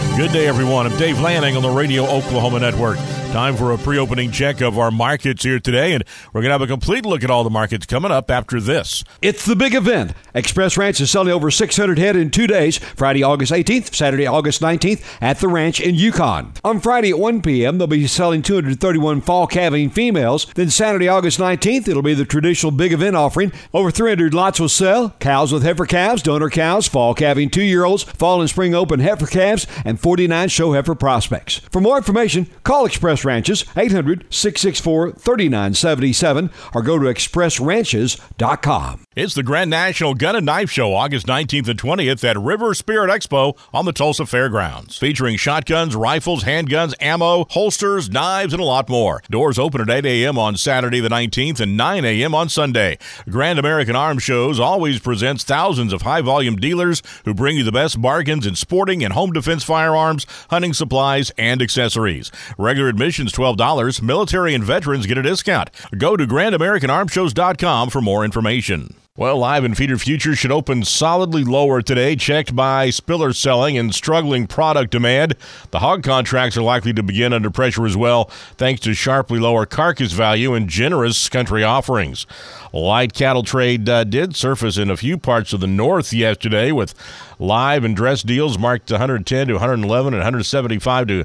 Good day, everyone. I'm Dave Lanning on the Radio Oklahoma Network. Time for a pre-opening check of our markets here today, and we're going to have a complete look at all the markets coming up after this. It's the big event. Express Ranch is selling over 600 head in 2 days, Friday, August 18th, Saturday, August 19th, at the ranch in Yukon. On Friday at 1 p.m., they'll be selling 231 fall calving females. Then Saturday, August 19th, it'll be the traditional big event offering. Over 300 lots will sell. Cows with heifer calves, donor cows, fall calving 2-year-olds, fall and spring open heifer calves, and 49 show heifer prospects. For more information, call Express Ranches, 800-664-3977, or go to expressranches.com. It's the Grand National Gun and Knife Show, August 19th and 20th at River Spirit Expo on the Tulsa Fairgrounds. Featuring shotguns, rifles, handguns, ammo, holsters, knives, and a lot more. Doors open at 8 a.m. on Saturday the 19th and 9 a.m. on Sunday. Grand American Arms Shows always presents thousands of high-volume dealers who bring you the best bargains in sporting and home defense firearms, hunting supplies, and accessories. Regular admission's $12. Military and veterans get a discount. Go to GrandAmericanArmshows.com for more information. Well, live and feeder futures should open solidly lower today, checked by spiller selling and struggling product demand. The hog contracts are likely to begin under pressure as well, thanks to sharply lower carcass value and generous country offerings. Light cattle trade did surface in a few parts of the north yesterday, with live and dress deals marked 110 to 111 and 175 to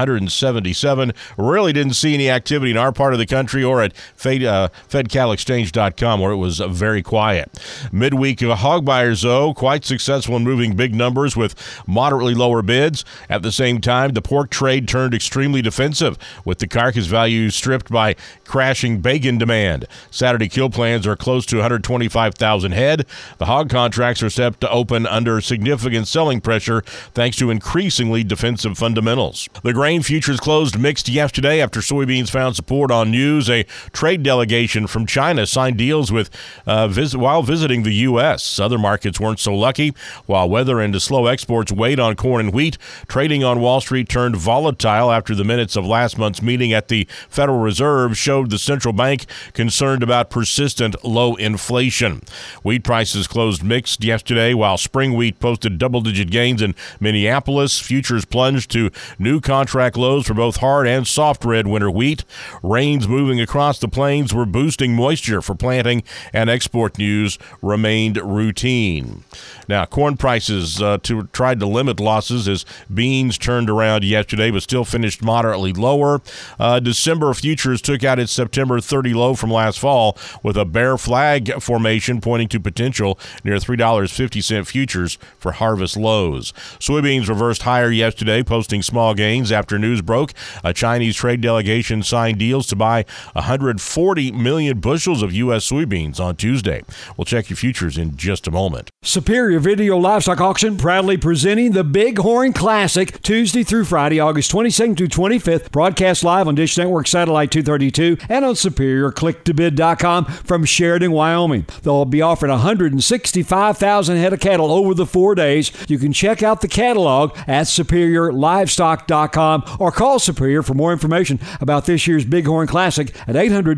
177. Really didn't see any activity in our part of the country or at FedCattleExchange.com, where it was very quiet. Midweek hog buyers, though, quite successful in moving big numbers with moderately lower bids. At the same time, the pork trade turned extremely defensive, with the carcass value stripped by crashing bacon demand. Saturday kill plans are close to 125,000 head. The hog contracts are set to open under significant selling pressure thanks to increasingly defensive fundamentals. The grain futures closed mixed yesterday after soybeans found support on news. A trade delegation from China signed deals with while visiting the U.S. Other markets weren't so lucky. While weather and slow exports weighed on corn and wheat, trading on Wall Street turned volatile after the minutes of last month's meeting at the Federal Reserve showed the central bank concerned about persistent low inflation. Wheat prices closed mixed yesterday, while spring wheat posted double-digit gains in Minneapolis. Futures plunged to new contract lows for both hard and soft red winter wheat. Rains moving across the plains were boosting moisture for planting, and export news remained routine. Now, corn prices tried to limit losses as beans turned around yesterday, but still finished moderately lower. December futures took out its September 30 low from last fall with a bear flag formation pointing to potential near $3.50 futures for harvest lows. Soybeans reversed higher yesterday, posting small gains after news broke. A Chinese trade delegation signed deals to buy 140 million bushels of U.S. soybeans on Tuesday. We'll check your futures in just a moment. Superior Video Livestock Auction proudly presenting the Bighorn Classic Tuesday through Friday, August 22nd through 25th. Broadcast live on Dish Network Satellite 232 and on SuperiorClickToBid.com from Sheridan, Wyoming. They'll be offering 165,000 head of cattle over the 4 days. You can check out the catalog at SuperiorLivestock.com or call Superior for more information about this year's Bighorn Classic at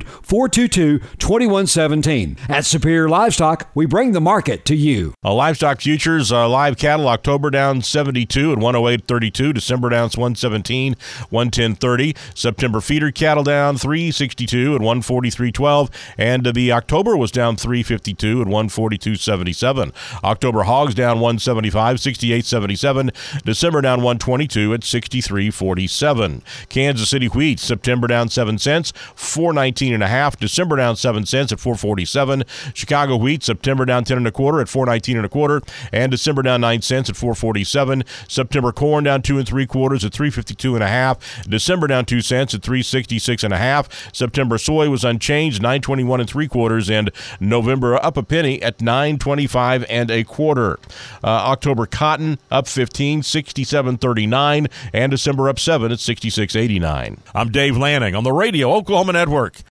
800-422-2117. At Superior Livestock, we bring the market to you. Livestock futures, live cattle, October down 72 at 108.32. December down 117, 110.30. September feeder cattle down 362 at 143.12. And the October was down 352 at 142.77. October hogs down 175, 68.77. December down 122 at 63.47. Kansas City wheat, September down 7 cents, 419.5. December down 7 cents at 447. Chicago wheat, September down 10 1/4 at 419.25, and December down 9 cents at 447. September corn down 2 3/4 at 352.5. December down 2 cents at 366.5. September soy was unchanged, 921 3/4, and November up a penny at 925 1/4. October cotton up 15, 67.39, and December up 7 at 66.89. I'm Dave Lanning on the Radio Oklahoma Network.